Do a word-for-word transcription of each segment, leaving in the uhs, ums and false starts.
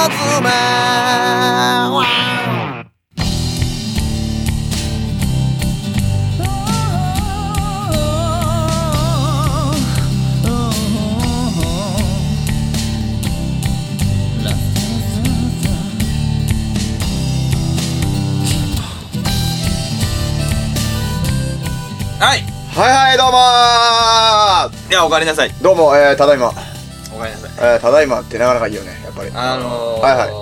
めはいはいはい、どうもー。 ではお帰りなさい。 どうも、えー、ただいま。 お帰りなさい。 えー、ただいまってなかなかいいよね、やっぱり。 あのー、 はいはい。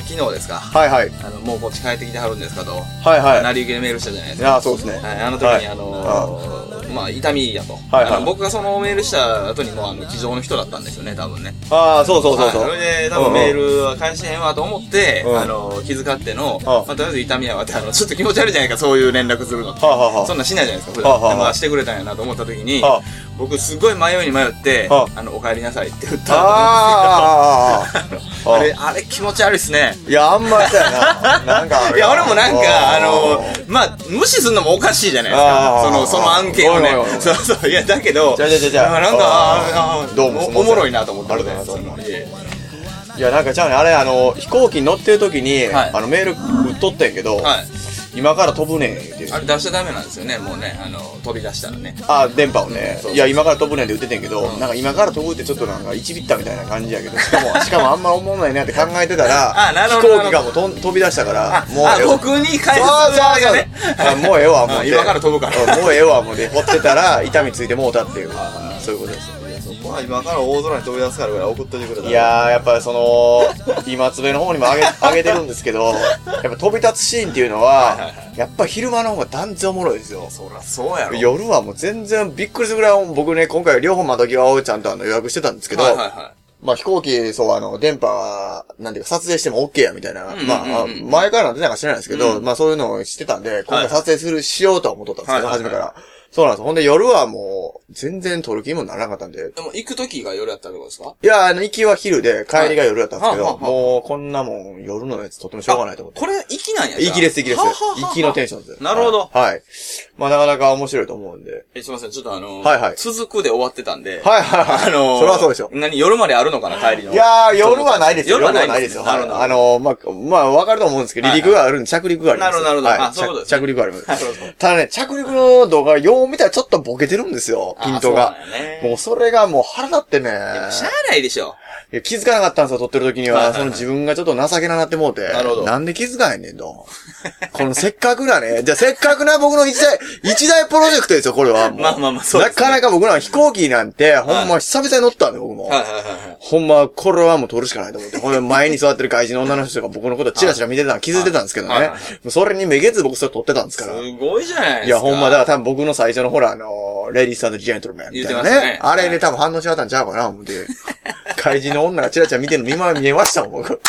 昨日ですか。 はいはい。 あの、もうこっち帰ってきてはるんですかと。 はいはい。 成り行きでメールしたじゃないですか。 いや、そうですね。 はい、あの時に、はい、あのー、まあ、痛みやと。はいはい。あの僕がそのメールした後にも、あの、机上の人だったんですよね、多分ね。 ああ、そうそうそうそう。 それで、多分メールは返しへんわと思って、 うん、 あの、気遣っての、まあ、とりあえず痛みやわって、あの、ちょっと気持ち悪いじゃないか、そういう連絡するの。はあはあ、そんなしないじゃないですか、普段。はあはあ、でも、してくれたんやなと思った時に、はあ、僕、すごい迷いに迷って、はあ、あの、お帰りなさいって言ったんですけど、あれ、あれ気持ち悪いっすね。 いや、あんまりやな。なんか、 いや、俺もなんか、あの、まあ、無視するのもおかしいじゃないですか。その、その案件をね。そうそう、いや、だけど、 じゃじゃじゃじゃなんか、あどうも、 おもろいなと思ったので、 いや、なんかちゃうね、あれ、あの、飛行機に乗ってる時に、あの、メール打っとったんやけど、今から飛ぶねんって言う。 あれ出しちゃダメなんですよね、もうね、あの、飛び出したらね。 あ、電波をね。いや、今から飛ぶねんって言っててんけど、なんか今から飛ぶってちょっとなんかいちビッタみたいな感じやけど、しかも、しかもあんま思わないなって考えてたら、飛行機がもう飛び出したから、 もう。あ、僕に返す側がね。 もうええわ、もう。 今から飛ぶから。 もうええわ、もうで、掘ってたら、痛みついてもうたっていう、そういうことです。 まあ今から大空に飛び出すからぐらい送っといてくれたら。 いやー、やっぱその、今つべの方にもあげ、あげてるんですけど、やっぱ飛び立つシーンっていうのは、やっぱ昼間の方が断然おもろいですよ。 そらそうやろ。 夜はもう全然びっくりするぐらい、僕ね、今回両方窓際をちゃんとあの予約してたんですけど、はいはいはい。まあ飛行機、そう、あの、電波は、なんていうか撮影しても OK やみたいな、まあ、前からなんてなんか知らないですけど、まあそういうのをしてたんで、今回撮影する、しようとは思っとったんですけど、初めから。そうなんです。ほんで夜はもう、全然撮る気にもならなかったんで。 でも行く時が夜やったってことですか？ いや、あの、行きは昼で、帰りが夜だったんですけど、もう、こんなもん、夜のやつとってもしょうがないと思って。 これ、行きなんや行きです、行きです。行きのテンションです。 なるほど。 はい。まあ、なかなか面白いと思うんで。 え、すいません、ちょっとあの、 はいはい。 続くで終わってたんで。 はいはいはい。 あの、 それはそうでしょ。 何、夜まであるのかな、帰りの。 いやー、夜はないですよ。 夜はないですよ。 あの、まあ、まあ、わかると思うんですけど、離陸があるんで、着陸があります。 なるほど、なるほど。あ、そういうことです。 着陸があります。ただね、着陸の動画、よう見たらちょっとボケてるんですよ、ピントが。もうそれがもう腹立ってね。 しゃあないでしょ。 いや、気づかなかったんですよ、撮ってる時には。その自分がちょっと情けななってもうて。なるほど。なんで気づかへんねんと。このせっかくなね、じゃあせっかくな僕の一大、一大プロジェクトですよ、これは。 まあまあまあ、そうです。 なかなか僕ら飛行機なんて、ほんま久々に乗ったんで、僕も。はいはいはい。ほんま、これはもう撮るしかないと思って。ほんで、前に座ってる外人の女の人が僕のことチラチラ見てたの気づいてたんですけどね。それにめげず僕それ撮ってたんですから。 すごいじゃないですか。 いや、ほんま、だから多分僕の最初のほら、あの、レディース&ジェントルメンみたいなね。あれね、多分反応しちゃったんちゃうかな、思って。怪人の女がチラチラ見てるの今見えましたもん、僕。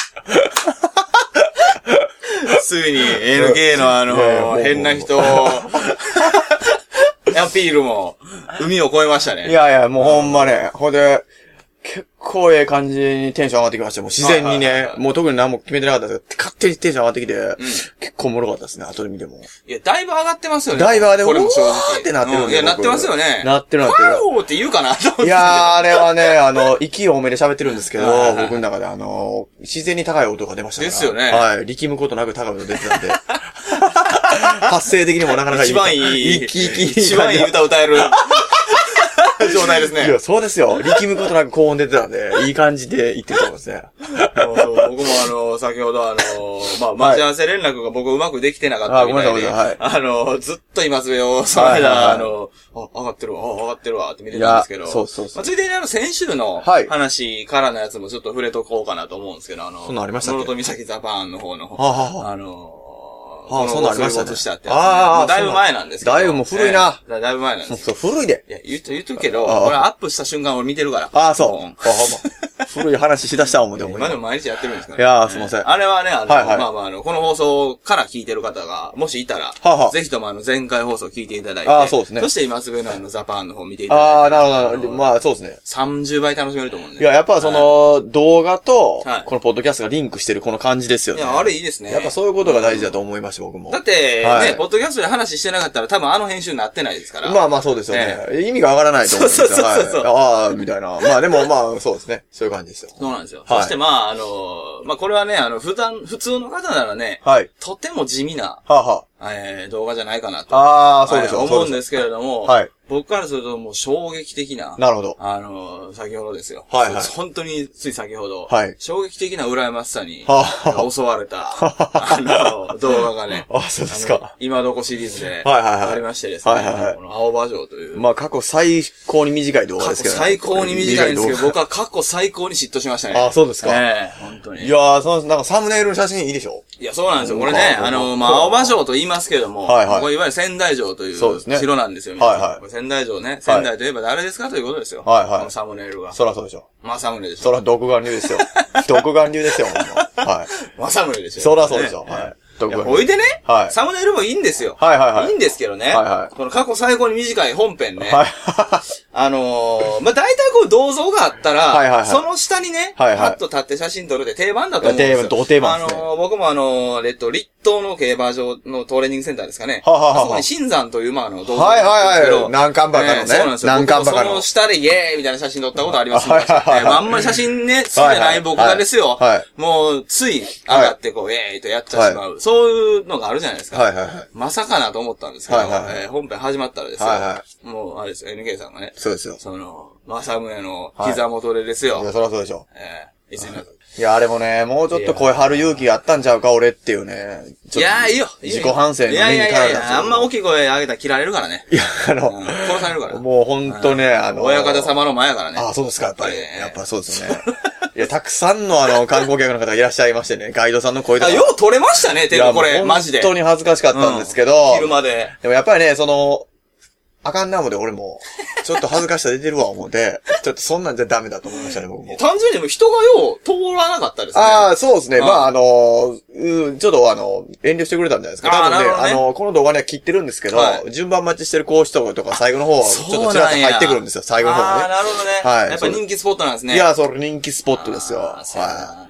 ついに エヌケー のあの、変な人、アピールも、海を越えましたね。 いやいや、もうほんまね、ほんで、結構ええ感じにテンション上がってきました。もう自然にね、もう特に何も決めてなかったですけど、勝手にテンション上がってきて、うん、結構おもろかったですね、後で見ても。 いや、だいぶ上がってますよね。 だいぶ上がってこれも正直。 ってなってるんで、 うん、いや、なってますよね。 なってるなってる。 ワオーって言うかなと思って。 いやー、あれはね、あの、息多めで喋ってるんですけど、僕の中であの、自然に高い音が出ましたから。 ですよね。 はい。力むことなく高い音出てたんで。発声的にもなかなかいい。 一番いい。 一気一気一番いい歌歌える。状態ですね。 いや、そうですよ。力むことなく高音出てたんで、いい感じで言ってると思いますね。 僕もあの、先ほどあの、まあ、待ち合わせ連絡が僕うまくできてなかったみたいで、あ、あの、ずっと今すべを、その間、あの、あ、上がってるわ、上がってるわって見てたんですけど、 そうそうそう。 まあ、ついでにあの、先週の話からのやつもちょっと触れとこうかなと思うんですけど、あの、 そんなありましたっけ？ ノロトミサキザパーンの方の、あの、 ああ、そうなりましたね。 ああ、だいぶ前なんですけど。 だいぶもう古いな。 だいぶ前なんです。 そう、古いで。 いや、言っと、言っとくけど、俺アップした瞬間俺見てるから。 ああ、そう。古い話しだした思うて思う。 今でも毎日やってるんですから。 いやー、すいません。 あれはね、あの、まあまあ、あの、この放送から聞いてる方が、もしいたら、ぜひともあの、前回放送聞いていただいて、ああ、そうですね。そして今すぐのあの、ザパンの方見ていただいて。 ああ、なるほど、なるほど。まあ、そうですね。 さんじゅうばい楽しめると思うんで。 いや、やっぱその、動画と、このポッドキャストがリンクしてるこの感じですよね。 いや、あれいいですね。 やっぱそういうことが大事だと思いました、僕も。 だって、ね、ポッドキャストで話してなかったら多分あの編集になってないですから。 まあまあそうですよね。意味がわからないと思うんですよ。そうそうそう。ああ、みたいな。まあでもまあ、そうですね。そういう感じですよ。 そうなんですよ。はい、そしてまあ、あのー、まあこれはね、あの、普段、普通の方ならね、はい。とても地味な、はあはあ、えー、動画じゃないかなと。 ああ、そうでしょう。 思うんですけれども、 はい。 僕からするともう衝撃的な。 なるほど。 あのー、先ほどですよ。 はいはい。 本当につい先ほど。 はい。 衝撃的な羨ましさに、はあ、襲われた、あのー、動画がね。 あ、そうですか。 今どこシリーズで、 はいはいはい。 ありましてですね。はいはいはい。この青葉城という。 まあ過去最高に短い動画ですけどね。 過去最高に短いんですけど、僕は過去最高に嫉妬しましたね。 あ、そうですか。 ええ、本当に。 いやー、そう、なんかサムネイルの写真いいでしょ？ いや、そうなんですよ。これね、あの、まあ、青葉城と言いますけれども、はいはい。これいわゆる仙台城という城なんですよ。はいはい。仙台城ね。仙台といえば誰ですかということですよ。はいはい。このサムネイルが。 そらそうでしょ。 まあ、サムネでしょ。 そら独眼流ですよ。独眼流ですよ、はい。 まあ、サムネでしょ。 そらそうでしょ。はい。 おいでね、はい、サムネイルもいいんですよ。はいはいはい。いいんですけどね。はいはい。この過去最高に短い本編ね。はい。あのー、まあ、大体こう銅像があったら、はいはいはい。その下にね、はいはい。パッと立って写真撮るって定番だと思うんですよ。定番、同定番ですね。あのー、僕もあのー、えっと、立東の競馬場のトレーニングセンターですかね。はははは。あそこに新山という、まあ、あの、銅像があるんですけど。はいはいはい。何巻ばかのね。えー、そうなんですよ。何巻ばかの。その下でイエーイみたいな写真撮ったことありますね。はいはいはい。あんまり写真ね、好きじゃない僕がですよ。はい。もう、つい上がってこう、イエーイとやっちゃしまう。そういうのがあるじゃないですか。はいはいはい。まさかなと思ったんですけど、はいはいはい。えー、本編始まったらですよ。はいはい。もう、あれですよ、エヌケー さんがね。そうですよ。その、正宗の膝元でですよ。はい、いや、そりゃそうでしょ。えー、いつになる。いや、あれもね、もうちょっと声張る勇気があったんちゃうか、俺っていうね。 いや、いいよ。 自己反省の目に足らず。いやいやいや、あんま大きい声上げたら切られるからね。いや、あの、うん、殺されるから。 もうほんとね、あの、 親方様の前やからね。 ああ、そうですか、やっぱり。やっぱそうですよね。いや、たくさんのあの、観光客の方がいらっしゃいましてね、ガイドさんの声とか。 あ、よう撮れましたね、てかこれ、マジで。 本当に恥ずかしかったんですけど。 昼まで。 でもやっぱりね、その、あかんなもで俺も、ちょっと恥ずかしさ出てるわ思うて、ちょっとそんなんじゃダメだと思いましたね、僕も。 単純にでも人がよう通らなかったですね。 ああ、そうですね。まあ、あの、うん、ちょっとあの、遠慮してくれたんじゃないですか。多分ね、あの、この動画ね、切ってるんですけど、順番待ちしてる講師とかとか最後の方は、ちょっとちらっと入ってくるんですよ、最後の方はね。 ああ、なるほどね。はい。やっぱ人気スポットなんですね。 いや、それ人気スポットですよ。はい。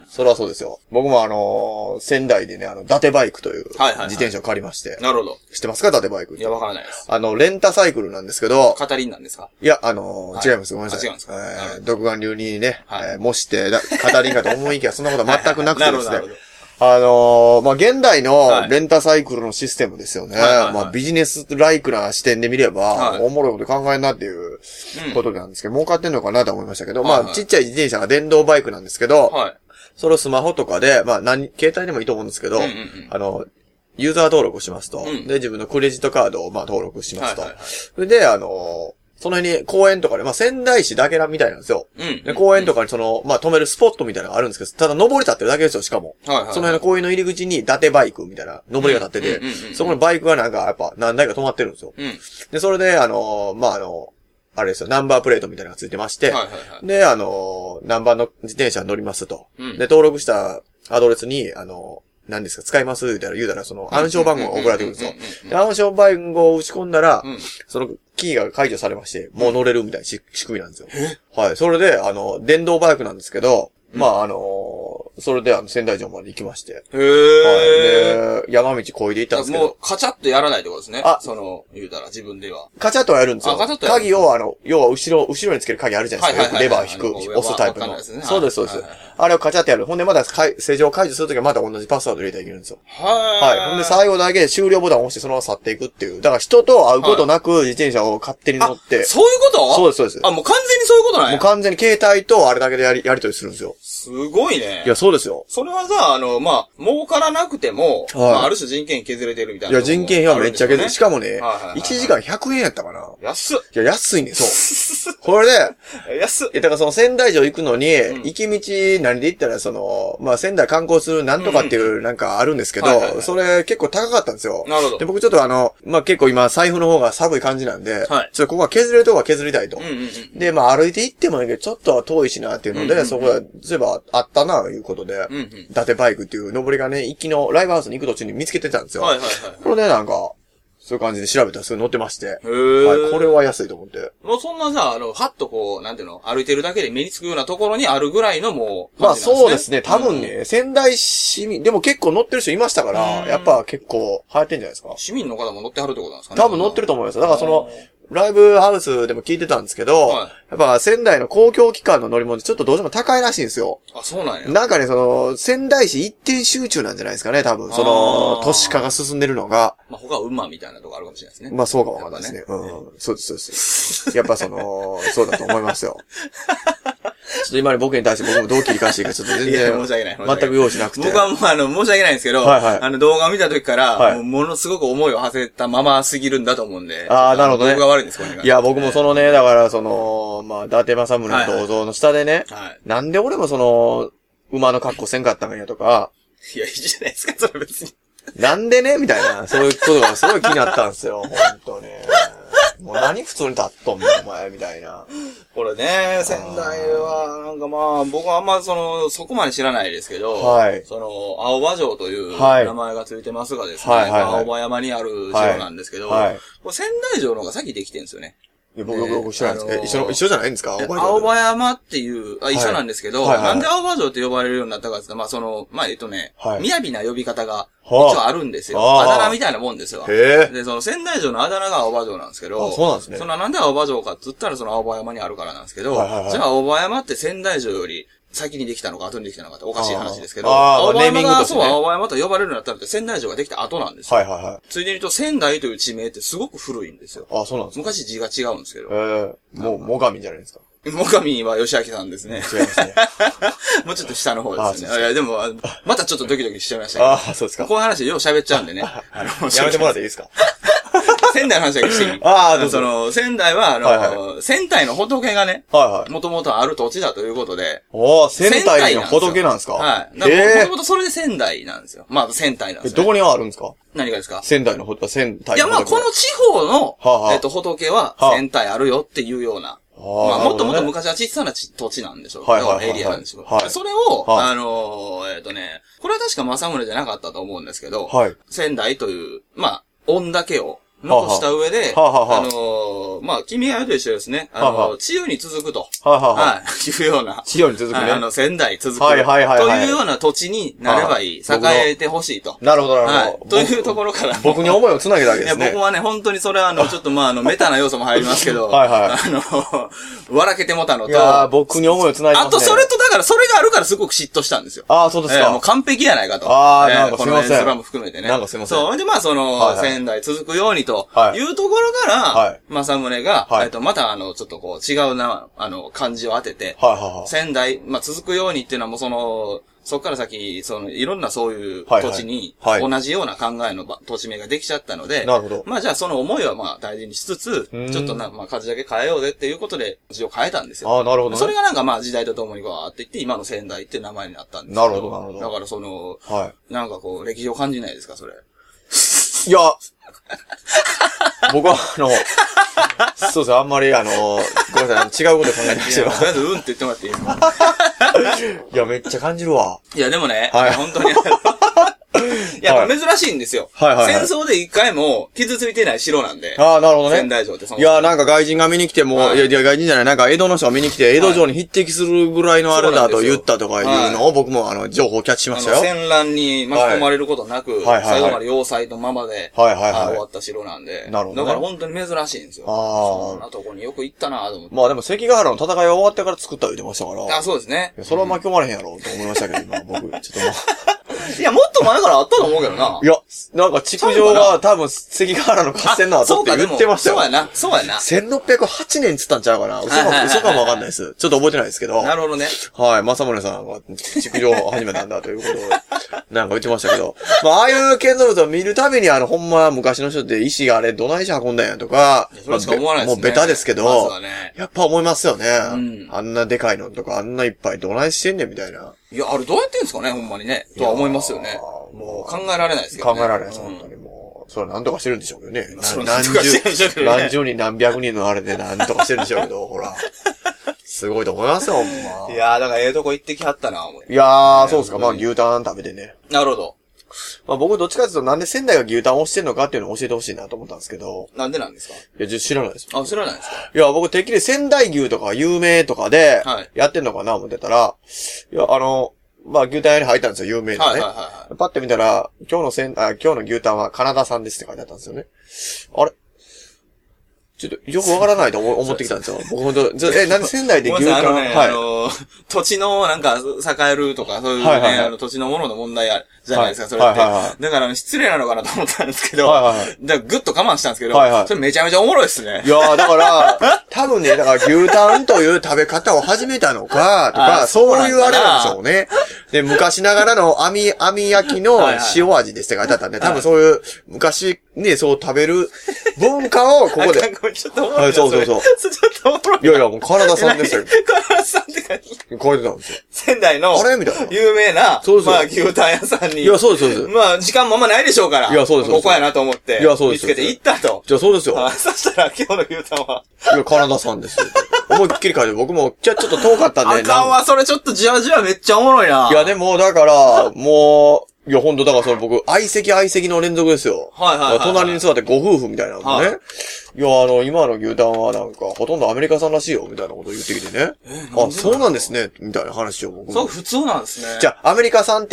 それはそうですよ。僕もあの、仙台でね、あの、伊達バイクという自転車を借りまして。なるほど。知ってますか伊達バイク。 いや、わからないです。 あの、レンタサイクルなんですけど。 カタリンなんですか？ いや、あの、違います。ごめんなさい。違うんですか？えー、独眼流にね、えー、模して、カタリンかと思いきや、そんなことは全くなくてですね。あのー、まあ、現代のレンタサイクルのシステムですよね。まあ、ビジネスライクな視点で見れば、はい、おもろいこと考えんなっていうことなんですけど、うん、儲かってんのかなと思いましたけど、はいはい、まあ、ちっちゃい自転車が電動バイクなんですけど、はい、それをスマホとかで、まあ、何、携帯でもいいと思うんですけど、うんうんうん、あの、ユーザー登録をしますと、うん、で、自分のクレジットカードをまあ登録しますと。はいはいはい、それで、あの、その辺に公園とかで、まあ、仙台市だけなみたいなんですよ。うん、で、公園とかにその、まあ、止めるスポットみたいなのがあるんですけど、ただ登り立ってるだけですよ、しかも。はいはいはい、その辺の公園の入り口に伊達バイクみたいな登りが立ってて、そこのバイクがなんか、やっぱ何台か止まってるんですよ。うん、で、それで、あの、まあ、あの、あれですよ、ナンバープレートみたいなのがついてまして、はいはいはい、で、あの、何番の自転車に乗りますと。うん、で、登録したアドレスに、あの、何ですか使います言うたら、言うたら、その、暗証番号が送られてくるんですよ。で、暗証番号を打ち込んだら、うん、その、キーが解除されまして、もう乗れるみたいな仕組みなんですよ。はい。それで、あの、電動バイクなんですけど、うん、まあ、あのー、それで、あの、仙台城まで行きまして。へー。はい。で、山道こいで行ったんですけど。 もう、カチャッとやらないってことですね。あ、その、言うたら、自分では。 カチャッとはやるんですよ。あ、カチャッとやる。鍵を、あの、要は、後ろ、後ろにつける鍵あるじゃないですか。レバー引く、押すタイプの。そうです、そうです。あれをカチャッとやる。ほんで、まだ、正常解除するときはまた同じパスワード入れたらいけるんですよ。はい。ほんで、最後だけ終了ボタンを押して、そのまま去っていくっていう。だから、人と会うことなく、自転車を勝手に乗って。 そういうことそうです、そうです。 あ、もう完全にそういうことなんや。 もう完全に携帯と、あれだけでやり、やりとりするんですよ。 すごいね。 いや、そうですよ。 それはさ、あの、まあ、儲からなくても、はい、まあ、ある種人件費削れてるみたいな、 ね。いや、人件費はめっちゃ削れてる。しかもね、はいはいはいはい、いちじかんひゃくえんやったかな。 安っ。 いや、安いね、そう。これで、 安っ。 いや、だからその仙台城行くのに、うん、行き道何で行ったら、その、まあ、仙台観光するなんとかっていうなんかあるんですけど、うんはいはいはい、それ結構高かったんですよ。なるほど。で、僕ちょっとあの、まあ、結構今財布の方が寒い感じなんで、はい、ちょっとここは削れるとこは削りたいと。うんうんうん、で、まあ、歩いて行ってもいいけど、ちょっとは遠いしなっていうので、うんうんうん、そこは、そういえばあったな、いうことで、うんうん、伊達バイクっていう登りがね、行きのライブハウスに行く途中に見つけてたんですよ。はいはいはい。これでなんか、そういう感じで調べたらすぐ乗ってまして。へー。はい、これは安いと思って。 もうそんなさ、あの、はっとこう、なんていうの、歩いてるだけで目につくようなところにあるぐらいのもう、 まあそうですね、多分ね、うん、仙台市民、でも結構乗ってる人いましたから、やっぱ結構流行ってんじゃないですか。 市民の方も乗ってはるってことなんですかね。 多分乗ってると思います。だからその、 ライブハウスでも聞いてたんですけど、はい、やっぱ仙台の公共機関の乗り物ってちょっとどうしても高いらしいんですよ。 あ、そうなんや。 なんかね、その、仙台市一点集中なんじゃないですかね、多分。その、都市化が進んでるのが。 まあ、他は馬みたいなとこあるかもしれないですね。 まあ、そうかもわかんないですね。うん。そうです、そうです。やっぱその、そうだと思いますよ。ちょっと今の僕に対して僕もどう切り返していいかちょっと全然、申し訳ない。全く用意しなくて。 僕はもうあの、申し訳ないんですけど、はいはい、あの動画を見た時から、はい、もうものすごく思いを馳せたまますぎるんだと思うんで。 ああ、なるほどね。 僕が悪いんです、これいや、僕もそのね、だからその、まあ、伊達政宗の銅像の下でね、はいはい、なんで俺もその、馬の格好せんかったんやとか。 いや、いいじゃないですか、それ別に。 なんでねみたいな、そういうことがすごい気になったんですよ、ほんとね。もう何普通に立っとんのお前みたいな。 これね、仙台は、なんかまあ、僕はあんまその、そこまで知らないですけど、はい。その、青葉城という名前がついてますがですね、はいはいはい、青葉山にある城なんですけど、はいはい、これ仙台城の方が先できてるんですよね。 いや、僕、僕知らないですけど、一緒、一緒じゃないんですか青葉城。 青葉山っていう、あ、一緒なんですけど、はいはいはい、なんで青葉城って呼ばれるようになったかって言ったら、まあその、まあえっとね、はい、雅な呼び方が一応あるんですよ。あだ名みたいなもんですよ。へで、その仙台城のあだ名が青葉城なんですけど、 あ、そうなんですね。 そのなんで青葉城かって言ったらその青葉山にあるからなんですけど、はいはいはい、じゃあ青葉山って仙台城より、先にできたのか後にできたのかっておかしい話ですけど、青葉山がそう青葉山と呼ばれるようになったらって仙台城ができた後なんですよ。はいはいはい。ついでに言うと仙台という地名ってすごく古いんですよ。 あ、そうなんですか。 昔字が違うんですけど。 ええー、もう、もがみじゃないですか。 もがみは吉明さんですね。 違いますね。 もうちょっと下の方ですね。あいや、でも、またちょっとドキドキしちゃいましたけど。 ああ、そうですか。 こういう話よう喋っちゃうんでね。 あの、やめてもらっていいですか仙台の話だけしていいああ、どうぞ。その、仙台は、あの、はいはい、仙台の仏がね、はいはい。もともとある土地だということで。 おー、仙台の仏なんですかはい。だからもともとそれで仙台なんですよ。まあ、仙台なんですよ、 ね。どこにはあるんですか何がですか仙台の仏、仙台の仏。 いや、まあ、この地方の、はあはあ、えっと、仏は仙台あるよっていうような。まあ、もっともっと昔は小さな土地なんでしょうけど、はいはいはいはい、エリアなんでしょうけど、はい、それを、はい、あのー、えっ、ー、とね、これは確か政宗じゃなかったと思うんですけど、はい、仙台という、まあ、恩だけを残した上で、はあはあ、あのー、まあ、君はと一緒ですね。あのー、はあ、千代に続くと。はあはあ、はい。いうような。 千代に続くね。 あの、仙台続く。はいはいはい、はい。というような土地になればいい。栄えてほしいと。 なるほどなるほど。はい。 というところから。 僕に思いをつなげたわけですね。 いや、僕はね、本当にそれはあの、ちょっとまあ、あの、メタな要素も入りますけど。はいはい。あの、笑けてもたのと。 いや僕に思いをつないでますね。 あと、それと、だから、それがあるからすごく嫉妬したんですよ。 ああ、そうですか。 えー、もう完璧やないかと。 ああ、なんかすみません。このそれも含めてね。 なんかすみません。 そう。で、まあ、その、はいはい、仙台続くようにと。はい。いうところから、はい。政宗が、はい。えっと、またあの、ちょっとこう、違うな、あの、漢字を当てて。はいはいはい。仙台、まあ、続くようにっていうのはもうその、そっから先、その、いろんなそういう土地に、同じような考えの土地名ができちゃったので、なるほど。まあじゃあその思いはまあ大事にしつつ、ちょっとな、まあ漢字だけ変えようぜっていうことで字を変えたんですよ。ああ、なるほど、ね。それがなんかまあ時代とともにわーっていって、今の仙台っていう名前になったんですよ。なるほど、なるほど。だからその、はい。なんかこう、歴史を感じないですか、それ。 いや、僕はあの、そうです。あんまりあの、ごめんなさい、違うこと考えてましたよ。 とりあえずうんって言ってもらっていいですかいや、めっちゃ感じるわ。 いや、でもね、はい、本当に。いや、はい、珍しいんですよ。はいはいはい、戦争で一回も傷ついてない城なんで。 ああ、なるほどね。 仙台城ってその。 いや、なんか外人が見に来ても、はい、いや、いや外人じゃない、なんか江戸の人が見に来て、江戸城に匹敵するぐらいのあれだと言ったとかいうのを僕もあの、情報をキャッチしましたよ。 戦乱に巻き込まれることなく、はい、最後まで要塞のままで、はいはいはい、終わった城なんで。なるほど、ね。だから本当に珍しいんですよ。ああ。そんなとこによく行ったなと思って。 まあでも関ヶ原の戦いが終わってから作った言ってましたから。 あ、そうですね。 それは巻き込まれへんやろと思いましたけど、今僕、ちょっともう。 いや、もっと前からあったと思うけどな。 いや、なんか築城が多分関ヶ原の合戦の後って言ってましたよ。 そうやな、そうやな。 せんろっぴゃくはちねんつったんちゃうかな。嘘かも、嘘かもわかんないです。ちょっと覚えてないですけど。 なるほどね。 はい、政宗さんが築城を始めたんだということを、なんか言ってましたけど。まあ、ああいう建造物を見るたびに、あの、ほんま昔の人って石があれ、どない石運んだんやとか、 それしか思わないですね。 もうベタですけど、やっぱ思いますよね。あんなでかいのとか、あんないっぱいどないしてんねんみたいな。 いや、あれどうやってんすかね、ほんまにね。とは思いますよね。もう考えられないですけどね。考えられないです、本当にもう。それは何とかしてるんでしょうけどね。何十、何十人何百人のあれで何とかしてるんでしょうけど、ほら。すごいと思いますよ、ほんま。 いやー、だからええとこ行ってきはったな、 思い。いやー、そうですか。まあ牛タン食べてね。 なるほど。 まあ僕どっちかというとなんで仙台が牛タンを推してんのかっていうのを教えてほしいなと思ったんですけど。 なんでなんですか？ いや、知らないです。 あ、知らないですか？ いや、僕てっきり仙台牛とか有名とかで、やってんのかな思ってたら、いや、あの、まあ牛タン屋に入ったんですよ、有名なね。はいはいはい、パッて見たら、今日のせん、あ、今日の牛タンはカナダ産ですって書いてあったんですよね。あれちょっとよくわからないと思ってきたんですよ。僕ほんと、え、なんで仙台で牛タン、 あのね、はい、あの、土地のなんか栄えるとか、そういうね、はいはいはい、あの土地のものの問題じゃないですか、それって。はいはいはい、だから失礼なのかなと思ったんですけど、はいはいはい、だからぐっと我慢したんですけど、はいはい、それめちゃめちゃおもろいですね。 いやー、だから、多分ね、だから牛タンという食べ方を始めたのか、とか、そういうあれなんでしょうね。で、昔ながらの網、網焼きの塩味ですって書いてあったんで、多分そういう、昔ね、そう食べる文化をここで。 ちょっとおもろい。はい、 そうそうそう。 ちょっとおもろい。 いやいや、もうカナダさんですよ。 カナダさんって書いて書いてたんですよ。 仙台の、 あれみたいな。 有名な、そうですまあ、牛タン屋さんに。 いや、そうです、そうです。 まあ、時間もあんまないでしょうから。 いや、そうです。 ここやなと思って。 いや、そうです。 見つけて行ったと。 じゃあ、そうですよ。 そしたら、今日の牛タンは。 いや、カナダさんですよ。思いっきり書いて、僕も、じゃちょっと遠かったんで。 あかんわ、それちょっとじわじわめっちゃおもろいな。 いや、でも、だから、もう、いや、ほんと、だからその僕、相席相席の連続ですよ。はいはいはい、はい。隣に座ってご夫婦みたいなのね。はい、いや、あの、今の牛タンはなんか、ほとんどアメリカ産らしいよ、みたいなこと言ってきてね。あ、そうなんですね、みたいな話を僕も。 そう、普通なんですね。 じゃあ、アメリカ産って、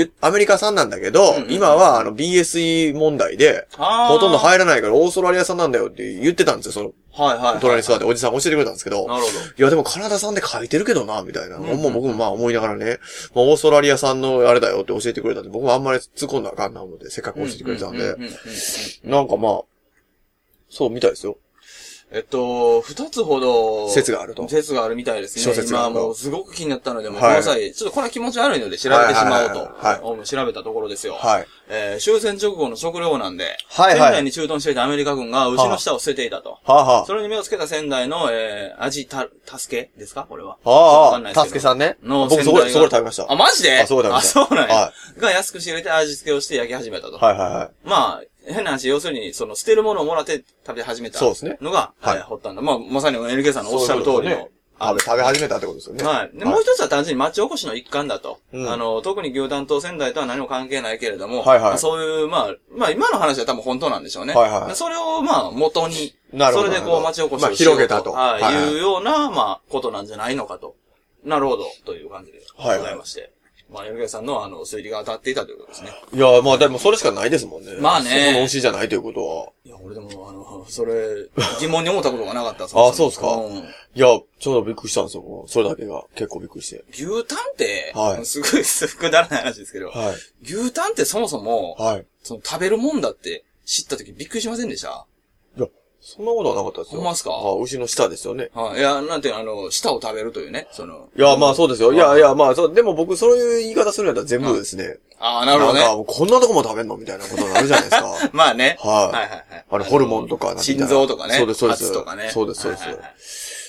アメリカ産なんだけど、うんうん、今はあの ビーエスイー 問題で、ほとんど入らないからオーストラリア産なんだよって言ってたんですよ、その。はいはいはいはい、隣に座っておじさん教えてくれたんですけど。なるほど。いやでもカナダ産で書いてるけどな、みたいな。うんうん、もう僕もまあ思いながらね、まあ、オーストラリア産のあれだよって教えてくれたんで、僕もあんまり突っ込んだらあかんな思って、せっかく教えてくれたんで。なんかまあ、そうみたいですよ。 えっと、二つほど、 説があると。 説があるみたいですね。 小説がある今もうすごく気になったので、もうこの際、ちょっとこれは気持ち悪いので調べてしまおうと、はいはい、調べたところですよ。はい。えー、終戦直後の食糧難で、はいはい、仙台に駐屯していたアメリカ軍が牛の舌を捨てていたと。はあはあ、それに目をつけた仙台の、えー、味た、たすけですかこれは。 ああ、たすけさんね。の僕そこで、そこで食べました。 あ、マジであ、そうだあ、そうなんや、はい。が安く仕入れて味付けをして焼き始めたと。はいはいはい。まあ、変な話、要するに、その、捨てるものをもらって食べ始めたのが、そうですね。はい、発端だ。まあ、まさに エヌケー さんのおっしゃる通りの。ね、 食べ、食べ始めたってことですよね。 はい。で、はい、もう一つは単純に町おこしの一環だと。うん、あの、特に牛タンと仙台とは何も関係ないけれども、はいはいまあ、そういう、まあ、まあ今の話は多分本当なんでしょうね。はいはい。それを、まあ、元に、なるほど。それでこう、町おこしをしようと、まあ、広げたと。はい。はいはい、いうような、まあ、ことなんじゃないのかと。なるほど、という感じでございまして。はいはいまあ、エヌケー さんのあの、推理が当たっていたということですね。 いや、まあでもそれしかないですもんね。 まあね。 その推しじゃないということは。 いや、俺でも、あの、それ、疑問に思ったことがなかった。 ああ、そうですか、うん。いや、ちょうどびっくりしたんですよ。それだけが。結構びっくりして。 牛タンって、はい。すごい、くだらない話ですけど、はい。牛タンってそもそも、はい。その食べるもんだって知った時びっくりしませんでした？ いや、そんなことはなかったですよ。 ほんまっすか？ あ、牛の舌ですよね。 はい。いや、なんていうの、あの、舌を食べるというね、その。 いや、まあそうですよ。いやいや、まあそう、でも僕そういう言い方するんやったら全部ですね。 ああ、なるほどね。 なんか、こんなとこも食べんのみたいなことになるじゃないですか。 まあね。 はい。はいはいはい。あれ、ホルモンとか、 心臓とかね。 そうです、そうです。 とかね。 そうです、そうです。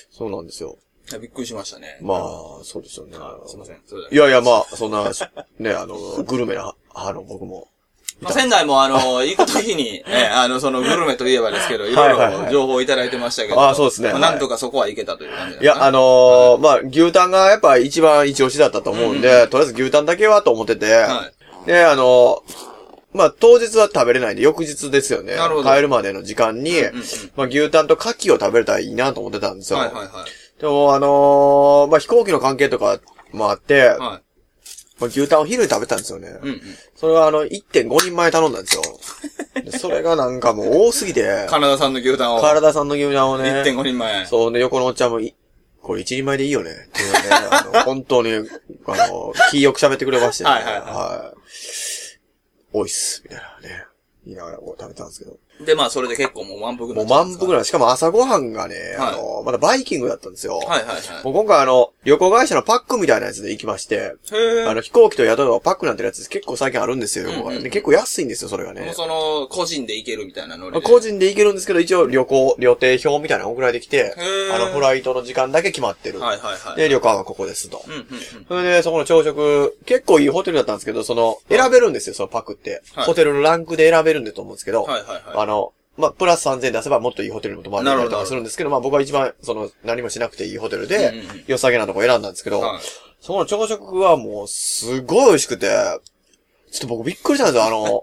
そうなんですよ。 びっくりしましたね。 まあ、そうですよね。 すいません。 いやいや、まあ、そんな、ね、あの、グルメな、あの、僕も。 まあ、仙台もあの、行くときに、え、あの、そのグルメといえばですけど、いろいろ情報をいただいてましたけど。 ああ、そうですね。 まあ、なんとかそこは行けたという感じですね。いや、あのー、まあ、牛タンがやっぱ一番一押しだったと思うんで、とりあえず牛タンだけはと思ってて、はい。で、あのー、まあ、当日は食べれないんで、翌日ですよね。なるほど。帰るまでの時間に、まあ、牛タンと牡蠣を食べれたらいいなと思ってたんですよ。はいはいはい。でも、あのー、まあ、飛行機の関係とかもあって、はい。まあ、牛タンを昼に食べたんですよね。うんうん。それはあの、いってんごにん前頼んだんですよ。それがなんかもう多すぎて。 カナダ産の牛タンを。 カナダ産の牛タンをね。 いってんごにん前。 そうね、横のおっちゃんもい、これいちにん前でいいよね。っていうね、あの、本当に、あの、気よく喋ってくれましてね。はいはいはい。はい。おいっす、みたいなね。言いながらこう食べたんですけど。 で、まあ、それで結構もう満腹もう満腹ぐらい。しかも朝ごはんがね、はい、あの、まだバイキングだったんですよ。はいはいはい。もう今回あの、旅行会社のパックみたいなやつで行きまして、へあの、飛行機と宿のパックなんてやつ結構最近あるんですよ、旅行会社、うんうん、結構安いんですよ、それがね。 もうその、個人で行けるみたいなので。 個人で行けるんですけど、一応旅行、旅程表みたいなの送られてきて、あの、フライトの時間だけ決まってる。はいはいはい。で、旅館はここですと。うんうんうん。それで、そこの朝食、結構いいホテルだったんですけど、その、選べるんですよ、そのパックって。はい、ホテルのランクで選べるんだと思うんですけど、はいはいはい。あの、まあ、プラスさんぜんえん出せばもっといいホテルにも泊まれたりとかするんですけど、まあ僕は一番、その、何もしなくていいホテルで、良さげなとこ選んだんですけど、はい、その朝食はもう、すごい美味しくて、ちょっと僕びっくりしたんですよ、あの、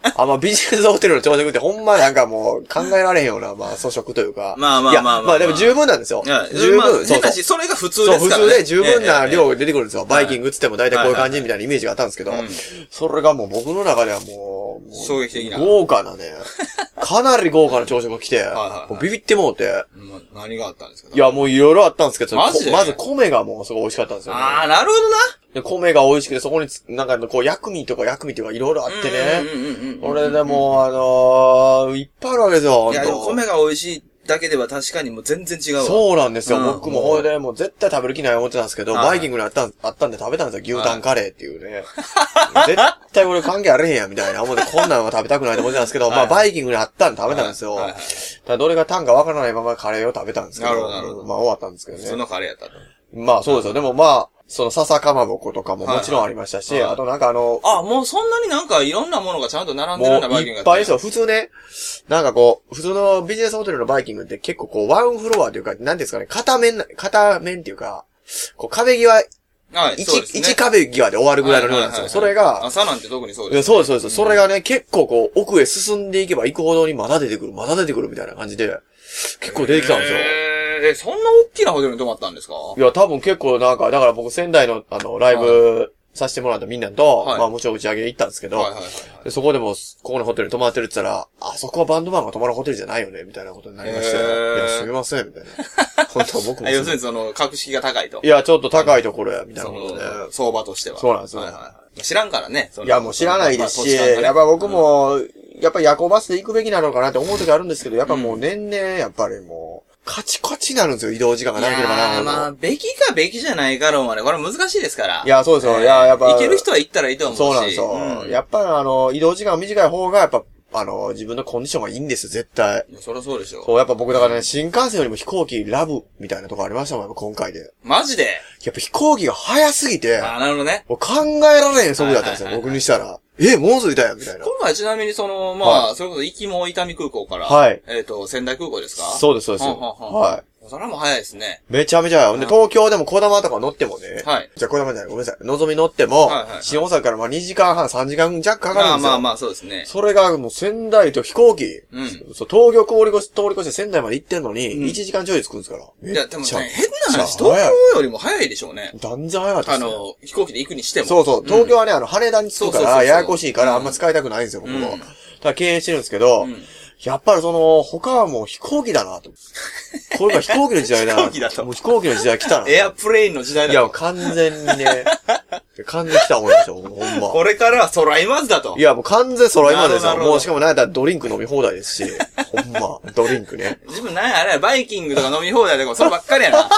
あ、まあビジネスホテルの朝食ってほんまなんかもう考えられへんような、まあ粗食というか。 まあまあまあまあ。 まあでも十分なんですよ。十分。 そうだし、それが普通ですからね。 そう、普通で十分な量出てくるんですよ。バイキングつっても大体こういう感じみたいなイメージがあったんですけど、それがもう僕の中ではもう、 衝撃的な。 豪華なね、かなり豪華な朝食が来て、もうビビってもうて。 何があったんですか？ いや、もういろいろあったんですけど、 まず米がもうすごい美味しかったんですよね。 ああ、なるほどな。 で、米が美味しくて、そこに、なんかこう、薬味とか薬味とかいろいろあってね。これでもう、あのー、いっぱいあるわけですよ。 いや、でも米が美味しいだけでは確かにもう全然違うわ。 そうなんですよ。僕もこれでもう絶対食べる気ない思ってたんですけど、バイキングにあったん、あったんで食べたんですよ。牛タンカレーっていうね。絶対これ関係あれへんや、みたいな思って、こんなのは食べたくないと思ってたんですけど、まあ、バイキングにあったんで食べたんですよ。ただどれがタンかわからないままカレーを食べたんですけど、まあ終わったんですけどね。 普通のカレーやったと。 まあそうですよ。でもまあ、その笹かまぼことかももちろんありましたし、あとなんかあの、 あ、もうそんなになんかいろんなものがちゃんと並んでるんだ、バイキングが。 いっぱいですよ。普通ね、なんかこう、普通のビジネスホテルのバイキングって結構こう、ワンフロアというか、なんですかね、片面、片面っていうか、こう壁際、はい、一、一壁際で終わるぐらいの量なんですよ。それが、 朝なんて特にそうです、 ね。そうです、そうです。それがね、結構こう、奥へ進んでいけば行くほどにまだ出てくる、まだ出てくるみたいな感じで、結構出てきたんですよ。 え、そんな大きなホテルに泊まったんですか？ いや、多分結構なんか、だから僕仙台のあの、ライブさせてもらったみんなと、はい、まあもちろん打ち上げで行ったんですけど、はいはいはいはい、でそこでも、ここのホテルに泊まってるって言ったら、あそこはバンドマンが泊まるホテルじゃないよね、みたいなことになりまして、いや、すみません、みたいな。本当は僕も。 要するにその、格式が高いと。 いや、ちょっと高いところや、みたいなことで。 相場としては。 そうなんですよ。はいはい、知らんからね。 いや、もう知らないですし、ね、やっぱ僕も、うん、やっぱり夜行バスで行くべきなのかなって思う時あるんですけど、やっぱもう年々、やっぱりもう、カチカチになるんですよ、移動時間が長ければ長いほど。 まあ、べきかべきじゃないか論はね、これ難しいですから。 いや、そうですよ。いや、やっぱ。 行ける人は行ったらいいと思うし。 そうなんですよ。うん、やっぱりあの、移動時間が短い方が、やっぱ、あの、自分のコンディションがいいんです、絶対。 いや、そりゃそうでしょ。 そう、やっぱ僕だからね、新幹線よりも飛行機ラブみたいなとこありましたもん、今回で。 マジで？ やっぱ飛行機が早すぎて。 あ、なるほどね。 もう考えられへん速度だったんですよ、僕にしたら。え、もうすぐいたやん、みたいな。 今回ちなみにその、まあ、はい、それこそ、行きも伊丹空港から、 はい。 えっ、ー、と、仙台空港ですか？ そうです、そうです。はんはんはんはい。 それも早いですね。 めちゃめちゃ早い。で、東京でも小玉とか乗ってもね。 はい。 じゃあ小玉じゃない、ごめんなさい。のぞみ乗っても、はいはいはい、新大阪からまあにじかんはん、さんじかん弱かかるんですよ。 まあまあまあ、そうですね。 それがもう仙台と飛行機。うん。そう、東京通り越し、通り越して仙台まで行ってんのに、うん、いちじかんちょいで着くんですから。 いや、でもね、変な話、東京よりも早いでしょうね。 断然早かったです、ね。 あの、飛行機で行くにしても。 そうそう。東京はね、あの、羽田に着くから、ややこしいからあんま使いたくないんですよ、僕も。うん、ただ経営してるんですけど、うんやっぱりその、他はもう飛行機だなと。これが飛行機の時代だな。 飛行機だと。 もう飛行機の時代来たな。 エアプレインの時代だと。 いや、完全にね、完全に来た思いましたよ、ほんま。 これからは空今ずだと。 いや、もう完全空今ずですよ。もうしかもなんやったらドリンク飲み放題ですし、ほんま、ドリンクね。 自分なんや、あれバイキングとか飲み放題とかそればっかりやな。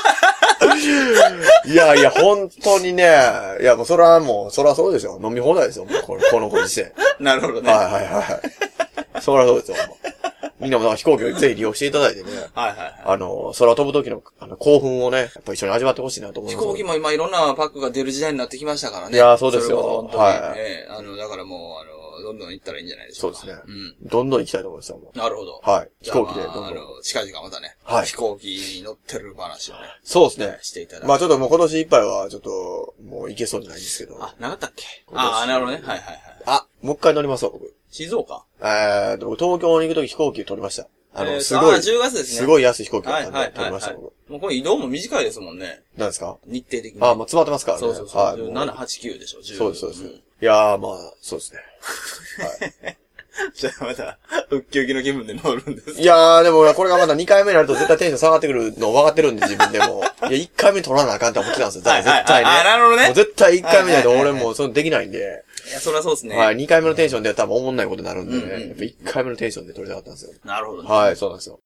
いやいや、本当にね、いや、もうそれはもう、それはそうですよ。飲み放題ですよ、もうこの、このご時世。 なるほどね。 はいはいはいはい。そりゃそうですよ。みんなも飛行機をぜひ利用していただいてね。 はいはいはい。 あの、空飛ぶ時のあの興奮をね、やっぱ一緒に味わってほしいなと思います。 飛行機も今いろんなパックが出る時代になってきましたからね。 いや、そうですよ。 本当に。はい。えー、あの、だからもう、あの、どんどん行ったらいいんじゃないでしょうか。 そうですね。うん。どんどん行きたいと思いますよ。 なるほど。 はい。飛行機でどんどん。 あの、近々またね。 はい。 飛行機に乗ってる話をね。 そうですね。 していただく。 まあちょっともう今年いっぱいは、ちょっと、もう行けそうにないんですけど。 あ、なかったっけ？ああ、なるほどね。はいはいはい。 あ、もう一回乗りますわ、僕。 静岡？ えーと、東京に行くとき飛行機取りました。あの、すごい。 あ、じゅうがつですね。 すごい安い飛行機だったんで、取りました、僕。 もうこれ移動も短いですもんね。 何ですか？ 日程的に。 あ、まあ詰まってますからね。 そうそうそう。はい。じゅうなな、はち、きゅうでしょ、じゅう。 そうです、そうです。いやー、まあ、そうですね。 はい。じゃあまた、ウッキウキの気分で乗るんです。 いやー、でもこれがまだにかいめになると絶対テンション下がってくるの分かってるんで、自分でも。いや、いっかいめ取らなあかんって思ってたんですよ。だから絶対ね。 あ、なるほどね。 もう絶対いっかいめないと俺もうそのできないんで。 いや、そりゃそうですね。 はい、にかいめのテンションで多分思んないことになるんでね。やっぱいっかいめのテンションで撮りたかったんですよ。 なるほどね。 はい、そうなんですよ。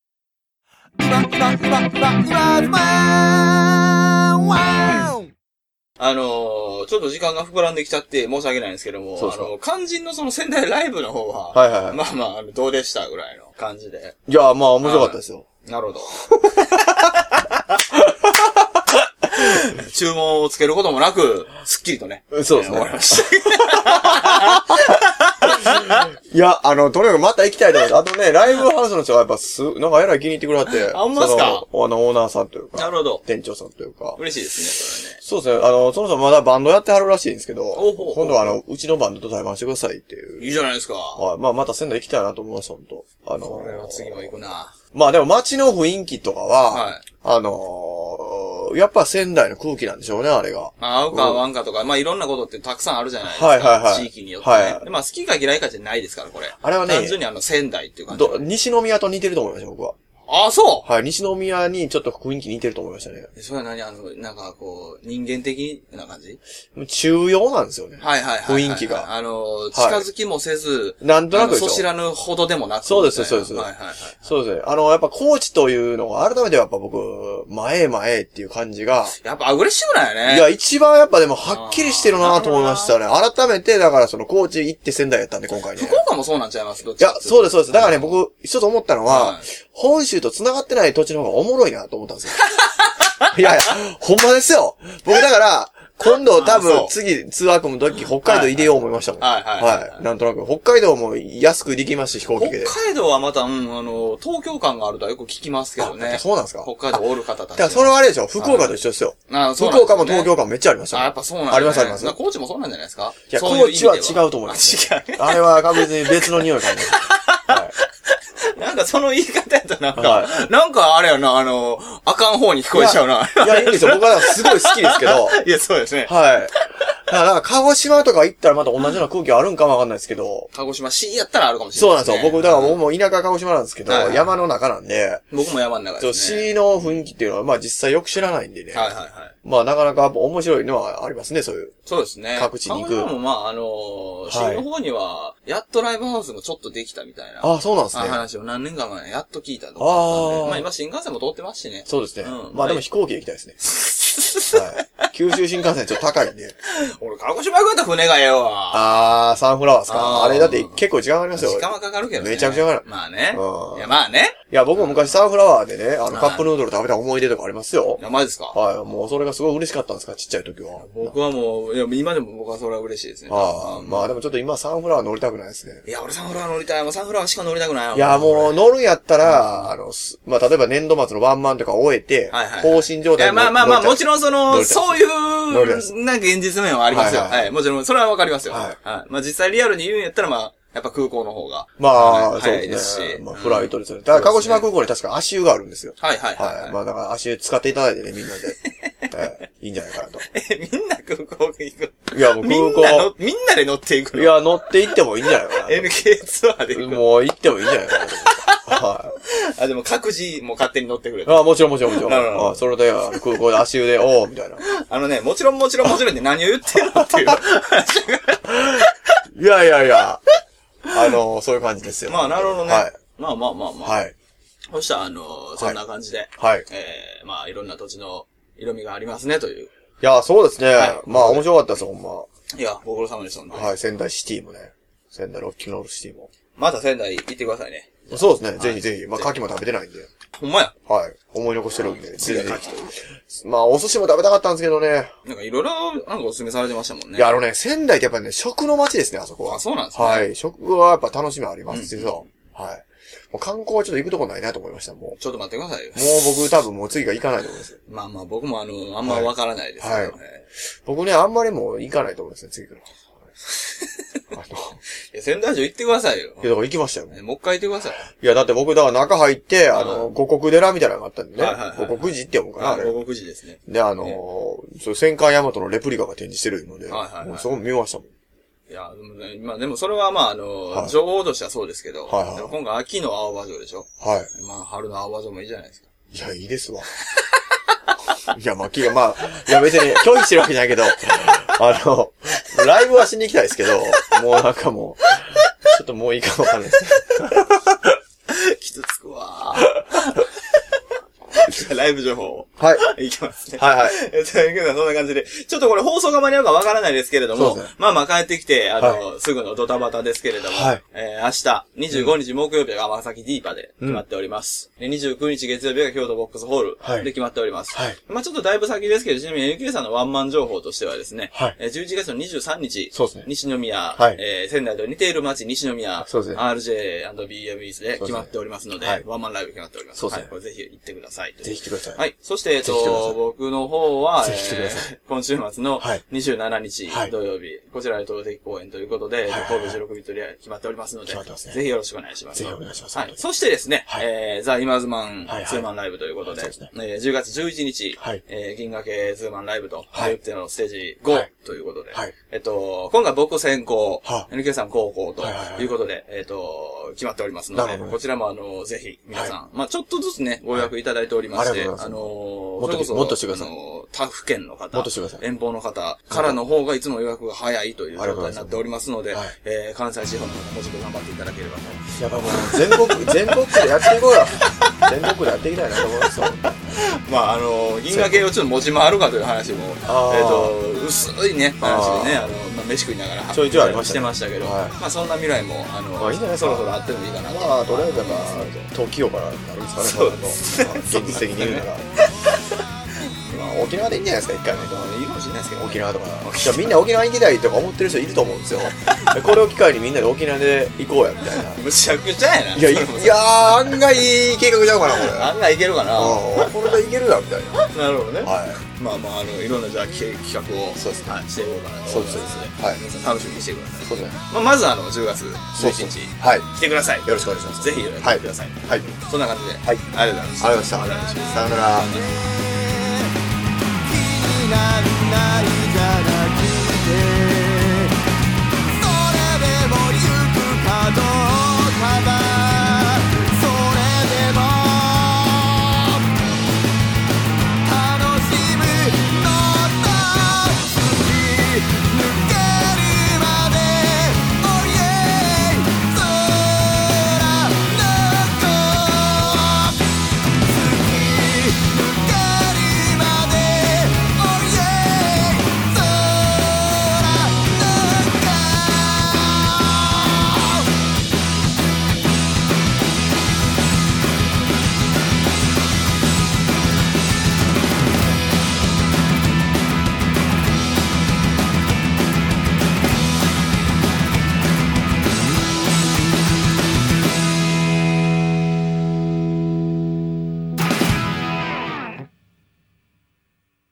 あのー、ちょっと時間が膨らんできちゃって申し訳ないんですけども、あの、肝心のその仙台ライブの方は、 はいはいはい、 まあまあ、あのどうでしたぐらいの感じで。 いや、まあ面白かったですよ。 なるほど。注文をつけることもなく、すっきりとね。 そうですね。 終わりました。 いや、あの、とにかくまた行きたいと思います。あとね、ライブハウスの人がやっぱす、なんかえらい気に入ってくれはって。 あ、ほんまですか？ あの、オーナーさんというか。 なるほど。 店長さんというか。 嬉しいですね、それね。 そうですね。あの、その人まだバンドやってはるらしいんですけど、今度はあの、うちのバンドと対バンしてくださいっていう。 いいじゃないですか。 はい。まあ、また仙台行きたいなと思います、ほんと。あのー、 これは次も行くな。 まあでも街の雰囲気とかは、 はい。 あのー、やっぱ仙台の空気なんでしょうね、あれが。 まあ、合うか合わんかとか、まあいろんなことってたくさんあるじゃないですか。 はいはいはい。 地域によってね。 はい。 でまあ好きか嫌いかじゃないですから、これ。 あれはね、 単純にあの仙台っていう感じ。 西宮と似てると思いました、僕は。 ああ、そうはい、西宮にちょっと雰囲気似てると思いましたね。 それは何あの、なんかこう、人間的な感じ中庸なんですよね。 はいはいはい。 雰囲気が。 あの、近づきもせず、 なんとなくでしょ。 そ知らぬほどでもなく。 そうです、そうです。はいはいはい。そうですね。あの、やっぱ高知というのが、改めてやっぱ僕、前へ前へっていう感じが。 やっぱアグレッシブなんやね。 いや、一番やっぱでもはっきりしてるなと思いましたね。改めて、だからその高知行って仙台やったんで、今回ね。 福岡もそうなんちゃいます？どっちいや、そうです、そうです。だからね、僕、一つ思ったのは、本州と繋がってない土地の方がおもろいなと思ったんですよ。いやいや、ほんまですよ。僕だから、今度多分次ツアー組むとき北海道入れよう思いましたもん。はいはいはい。はい。なんとなく。北海道も安くできますし、飛行機で。 北海道はまた、うん、あの、東京感があるとはよく聞きますけどね。 そうなんですか？ 北海道おる方たち。だからそれはあれでしょ、福岡と一緒ですよ。ああ、そう福岡も東京感めっちゃありました。 あ、やっぱそうなんですね。 ありますあります。 高知もそうなんじゃないですか？ いや、高知は違うと思います。違う。あれは確実に別の匂い感じます。はい。 なんかその言い方やったらなんか、はい、なんかあれやな、あの、あかん方に聞こえちゃうな。 いや、いやいいんですよ。僕はすごい好きですけど。 いや、そうですね。 はい。だから、なんか鹿児島とか行ったらまた同じような空気あるんかもわかんないですけど。 鹿児島市やったらあるかもしれないですね。 そうなんですよ。僕、だから僕も田舎鹿児島なんですけど、はいはい、山の中なんで。 僕も山の中ですね。市の雰囲気っていうのは、まあ実際よく知らないんでね。 はいはいはい。 まあなかなか面白いのはありますね、そういう。 そうですね。 各地に行く。 鹿児島もまあ、あのー、市の方には、やっとライブハウスもちょっとできたみたいな。 ああ、そうなんですね。 話を何年か前にやっと聞いたと。 ああ。 まあ今新幹線も通ってますしね。 そうですね。うん、まあでも飛行機で行きたいですね。はい。九州新幹線ちょっと高いんで。 俺、鹿児島行くんだったら船がええわ。 ああ、サンフラワーですか。あれだって結構時間かかりますよ。 時間はかかるけどね。 めちゃくちゃかかる。 まあね。うん。いや、まあね。 いや、僕も昔サンフラワーでね、あの、カップヌードル食べた思い出とかありますよ。 いや、マジですか？ はい。もうそれがすごい嬉しかったんですか、ちっちゃい時は。 僕はもう、いや、今でも僕はそれは嬉しいですね。 ああ。まあでもちょっと今サンフラワー乗りたくないですね。 いや、俺サンフラワー乗りたい。もうサンフラワーしか乗りたくない。 いや、もう乗るんやったら、あの、まあ例えば年度末のワンマンとか終えて、更新状態で。 いや、まあまあまあ、もちろんその、そういう、な現実面はありますよ。はい。もちろん、それはわかりますよ。はい。はい。まあ実際リアルに言うんやったら、まあ、やっぱ空港の方が。 まあ、そうですね。まあ、フライトですよね。だから、鹿児島空港に確か足湯があるんですよ。 はいはいはい。はい。 まあ、だから足湯使っていただいてね、みんなで。えいいんじゃないかなと。 え、みんな空港行く？ いや、もう空港。 みんなで乗っていくの？ いや、乗って行ってもいいんじゃないかな。 エヌケー ツアーで行く。 もう行ってもいいんじゃないかなと。はい。 あ、でも各自も勝手に乗ってくれあ、もちろんもちろんもちろん。なるほど。あ、それで、空港で足湯で、おー、みたいな。 あのね、もちろんもちろんもちろんって何を言ってるのっていう。 いやいやいや。あの、そういう感じですよ。 まあ、なるほどね。はい。まあまあまあまあ。 はい。 そしたら、あの、そんな感じで。 はい。 えー、まあ、いろんな土地の色味がありますね、という。 いや、そうですね。まあ、面白かったです、ほんま。 いや、ご苦労様でしたね。 はい、仙台シティもね。仙台ロッキーノールシティも。 また仙台行ってくださいね。 そうですね。ぜひぜひ。まあ、牡蠣も食べてないんで。 ほんまや。 はい。思い残してるんで。次は牡蠣という。まあ、お寿司も食べたかったんですけどね。 なんかいろいろ、なんかおすすめされてましたもんね。 いや、あのね、仙台ってやっぱりね、食の街ですね、あそこは。 あ、そうなんですね。 はい。食はやっぱ楽しみありますよ。はい。もう観光はちょっと行くとこないなと思いました、もう。 ちょっと待ってくださいよ。 もう僕多分もう次が行かないと思います。 まあまあ僕もあの、あんまわからないですけどね。はい。 僕ね、あんまりもう行かないと思いますね、次から。 あの、いや、仙台城行ってくださいよ。いや、 だから行きましたよ。 もう一回行ってください。 いや、だって僕、だから中入って、あの、五穀寺みたいなのがあったんでね。五穀寺って読むかな、あれ。 五穀寺ですね。 で、あの、そう、戦艦大和のレプリカが展示してるので、もうそこ見ましたもん。 いや、でもね、まあでもそれはまああの、情報としてはそうですけど、はいでも今回秋の青葉城でしょ？はい。まあ春の青葉城もいいじゃないですか。 いや、いいですわ。いや、まあ、気が、まあ、いや別に拒否してるわけじゃないけど、あの、ライブはしに行きたいですけど、もうなんかもう、ちょっともういいかもわかんないです。 傷つくわー。ライブ情報。 はい。 いきますね。 はいはい。 えっと、ゆきさんそんな感じで、ちょっとこれ放送が間に合うかわからないですけれども、ね、まあまあ帰ってきて、あの、はい、すぐのドタバタですけれども、はい、えー、明日、にじゅうごにち木曜日が尼崎ディーパで決まっております。うん、にじゅうくにち月曜日が京都ボックスホールで決まっております。はい、まあちょっとだいぶ先ですけど、ちなみに エヌケー さんのワンマン情報としてはですね、はい、じゅういちがつのにじゅうさんにち、そうですね、西宮、はい、えー、仙台と似ている街西宮、そうですね、アールジェーアンドビーエムイー で決まっておりますので、はい、ワンマンライブ決まっております。そうですね。はい、これぜひ行ってください。 ぜひ来てください。 はい。そして、えっと、僕の方は、えー、今週末のにじゅうしちにち土曜日、はい、こちらで東京的公演ということで、はい、神戸じゅうろくビットで決まっておりますので、ね、ぜひよろしくお願いします。 ぜひお願いします。 はい。そしてですね、はい、えー、ザ・イマーズマンツーマンライブということで、はいはい、えー、じゅうがつじゅういちにち、はい、えー、銀河系ツーマンライブと、はい、ってのステージごということで、はい、えっと、今回僕先行、はい、エヌケー さん後攻ということで、えっと、決まっておりますので、こちらもあの、ぜひ皆さん、はい、まあちょっとずつね、ご予約いただいておりまして、あの、 もっと、もっとしてください。 他府県の方、遠方の方からの方がいつも予約が早いという状態になっておりますので、えー、関西地方の方もうちょっと頑張っていただければと。 やっぱもう全国、全国区でやっていこうよ。全国でやっていきたいなと思いますよ。 まああの、銀河系をちょっと持ち回るかという話も、えっと、薄いね、話でね、あの、まあ、飯食いながら、 ちょいちょいありましてましたけど、まあそんな未来も、あの、そろそろあってもいいかなと。 まあ、とりあえずやっぱ、東京からなるんですかね、そうですね。現実的に言うなら。沖縄でいいんじゃないですか、一回ね。 いいかもしれないですけど、 沖縄とか。じゃあみんな沖縄行きたいとか思ってる人いると思うんですよ。これを機会にみんなで沖縄で行こうや、みたいな。 むちゃくちゃやな。 いや、いやー、案外いい計画ちゃうかな、これ。 案外いけるかな。 これでいけるや、みたいな。 なるほどね。はい。まあまあ、あの、いろんなじゃあ企画を、そうですね。していこうかなと。そうですね。はい。皆さん楽しみにしてください。そうですね。まあ、まずあの、じゅうがつじゅういちにち。はい。来てください。よろしくお願いします。ぜひ、来てください。はい。そんな感じで。はい。ありがとうございました。 ありがとうございました。さよなら。